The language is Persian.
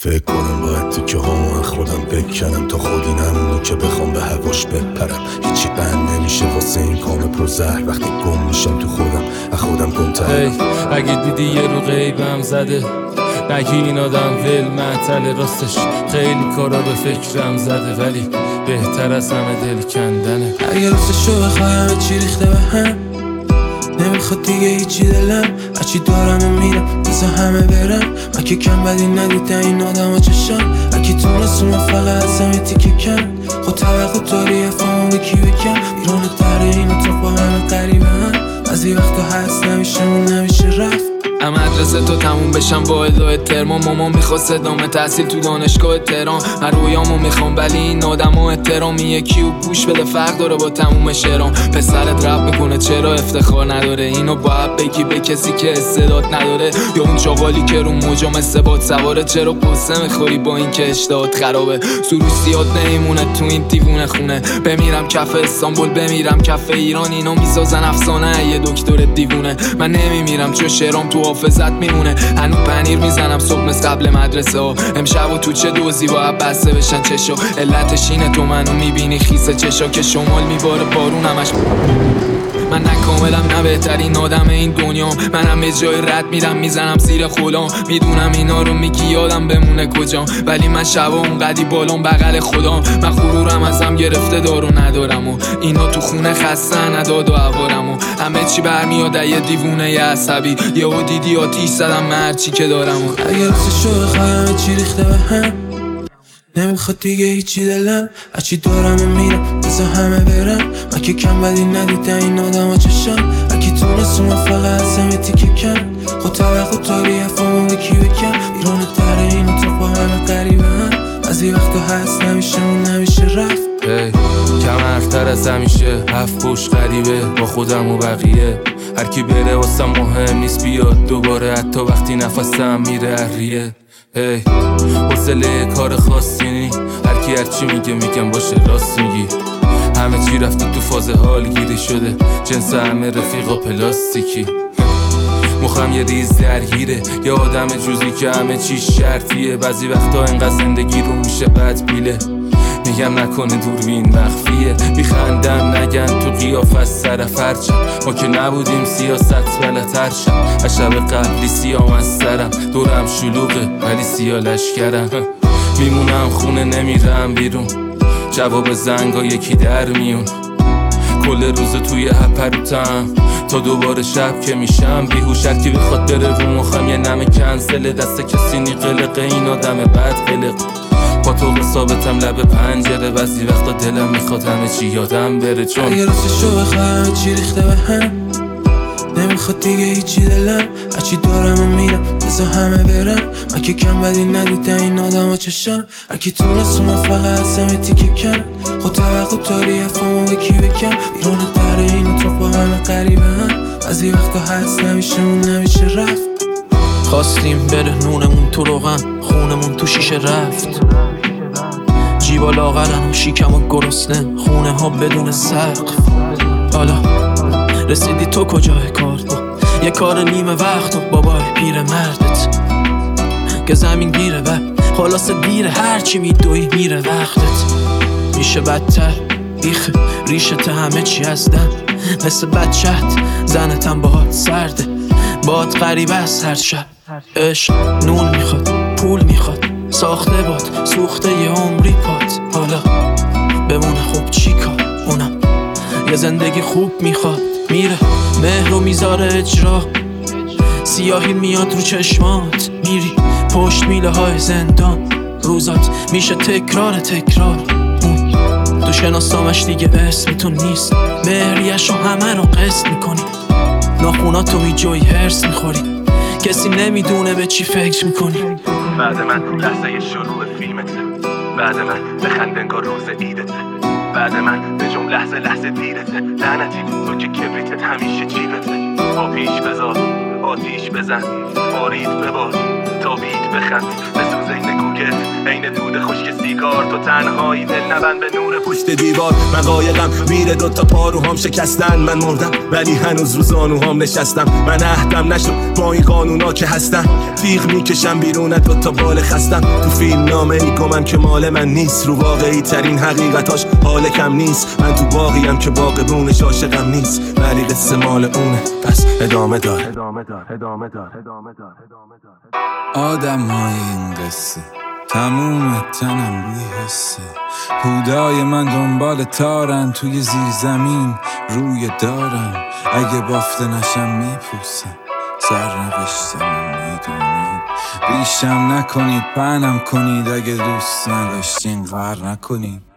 فکر کنم باید تیکه هامو خودم بکنم تا خودی نمونو که بخوام به هواش بپرم. هیچی بند نمیشه واسه این کام پر زهر وقتی گم میشم تو خودم گمترم. اگه دیدی یه رو غیبم زده نگی این آدم ول معطل، راستش خیلی کارا به فکرم زده ولی بهتر از همه دل کندنه. اگه راستشو بخوایم چی ریخته به هم نمیخواد دیگه هیچی دلم، هرچی دارم و میرم بزا همه برم. من که کم بدی ندیدن این آدم ها چشم، هرکی تونستون فقط از همه تیکه کن. خود توقع داری افهمو به کی بکن، بیرون دره این اتاق با همه قریبه هم. از این وقتا هست نمیشه اون نمیشه رفت. مدرسه تو تموم بشم با ادای ترما، مامان میخواست ادامه تحصیل تو دانشگاه تهران. من رویامو میخوام ولی این آدم و احترامی یکی و گوش بده فرق داره با تموم شعرام. پسرت رپ میکنه چرا افتخار نداره، اینو باید بگی به کسی که استعداد نداره. یا اون چاقالی که رو موجام ثبات سواره چرا قصه میخوری با این که اشتهات خرابه. سروسیات نمیمونه تو این دیوونه خونه، بمیرم کف استانبول بمیرم کف ایران. اینا میسازن افسانه یه دکتر دیوونه، من نمیمیرم چون شعرام تو حافظت میمونه. هنو پنیر میزنم صبح مثل قبل مدرسه ها، امشب و تو چه دوزی باید بسته بشن چشا. علتش اینه تو منو میبینی خیسه چشا که شمال میباره بارون همش. من نه کاملم نه بهترین آدم این دنیام، منم یه جای رد میرم میزنم زیر خلام. میدونم اینا رو میگی یادم بمونه کجام، ولی من شبا اونقدی بالام بغل خدام. من غرورم ازم گرفته دارو ندارم و اینا تو خونه خسته نداد و عوارم و همه چی برمیاد یه دیوونه یه عصبی. یهو دیدی آتیش زدم مرچی که دارم و اگه راستشو بخوایم چی ریخته به هم نمیخواد دیگه هیچی دلم، هرچی دارم و میرم بزا همه برم. من که کم بدی ندیدن این آدم ها چشم، هرکی تونستون فقط از همه تیکه کن. خود توقع داری افهمو به کی بکن، بیرون دره این اتاق با همه قریبه هم. از این وقتا هست نمیشه اون نمیشه رفت. کم حرفتر از همیشه هفت پشت غریبه با خودم و بقیه. هرکی بره واسم مهم نیست بیاد دوباره، حتی وقتی نفسم میره اریه. حوصله کار خاصی نی، هرکی هرچی میگه میگم باشه راست میگی. همه چی رفته تو فاز حال گیری شده، جنس همه رفیقا پلاستیکی. مخم یه ریز درگیره، یه آدم جوزی که همه چی شرطیه. بعضی وقتا انقدر زندگی رو میشه بد بیله، میگم نکنه دوربین مخفیه. بیخندم نگن تو قیافت سر فرچم، ما که نبودیم سیاست بلتر شم. از شب قبلی سیام از سرم، دورم شلوغه ولی سیا لشکرم. میمونم خونه نمیرم بیرون، جواب زنگا یکی در میون. کل روز توی هپروتم تا دوباره شب که میشم بیهوش. هرکی بخواد بره رو مخم یه نمه کنسله، دست کسی نی قلقه این آدم بد قلق. با تو ثابتم لب پنجره، بعضی وقتا دلم میخواد همه چی یادم بره. چون اگه راستشو بخوایم چی ریخته به هم نمیخواد دیگه هیچی دلم، هرچی دارم و میرم بزا همه برم. من که کم بدی ندیدن این آدم ها چشم، هرکی تونستون فقط از همه تیکه کن. خود توقع داری افهمو به کی بکن، بیرون دره این اتاق با همه قریبه هم. از این وقتا هست نمیشه اون نمیشه رفت. خواستیم بره نونمون تو روغن، خونمون تو شیشه رفت. جیبا لاغرن و شیکم و گرسنه، خونه ها بدون سقف. حالا رسیدی تو کجای کار با یه کار نیمه وقت و بابای پیر مردت که زمین گیره و خلاص دیره. هرچی میدوی میره وقتت، میشه بدتر بیخ ریشت همه چی از دم. مثل بدشت زنتم باهات سرده، باهات غریبه از هر شب. عشق نون میخواد پول میخواد، ساخته باد سوخته یه عمری پات. حالا بمونه خوب چی کار، اونم یه زندگی خوب میخواد. میره مهر رو میذاره اجرا، سیاهی میاد رو چشمات. میری پشت میله های زندان، روزات میشه تکرار تو شناسامش دیگه اسمتون نیست. مهریش رو همه رو قسط میکنی، ناخوناتو میجوی هرس میخوری. کسی نمیدونه به چی فکر میکنی. بعد من لحظه شروع فیلمته، بعد من بخند انگار روز ایدته، بعد من به جمع لحظه دیرته. لعنتی تو که کبریتت همیشه جیبته. آتیش بذار آتیش بزن، بارید ببار تا بید بخند، بسوزه نگون ساکت عین دود خشک سیگار. تو تنهایی دل نبند به نور پشت دیوار. من قایقم میره دوتا پاروهام شکستن. من مردم ولی هنوز رو زانوهام نشستم. من عهدم نشد با این قانونا که هستن. تیغ میکشم بیرون دوتا بال خستم. تو فیلم نامه ای گمم که مال من نیست. رو واقعی ترین حقیقتاش حال کم نیست. من تو باقیم که باقبونش عاشقم نیست ولی قصه مال اونه پس ادامه دار. آدم های این قصه تموم تنم روی حسه. پودای من دنبال تارن توی زیر زمین روی دارن. اگه بافته نشم میپوسم سرنوشتم میدونید. ریشم نکنید پنم کنید اگه دوست نداشتین غر نکنید.